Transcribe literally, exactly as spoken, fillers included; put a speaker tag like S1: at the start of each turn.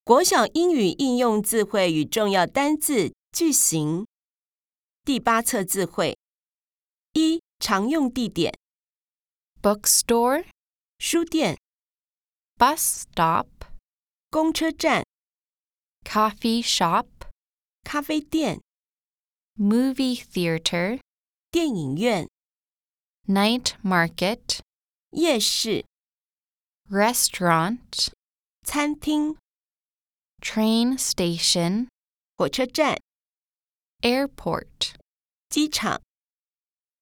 S1: 国小英语应用字汇与重要单字句型。第八册字汇。一、常用地点
S2: bookstore,
S1: 书店、
S2: bus stop,
S1: 公车站、
S2: coffee shop,
S1: 咖啡店、
S2: movie theater,
S1: 电影院、
S2: night market,
S1: 夜市、
S2: restaurant,
S1: 餐厅、
S2: train station,
S1: 火车站、
S2: airport.
S1: 机场。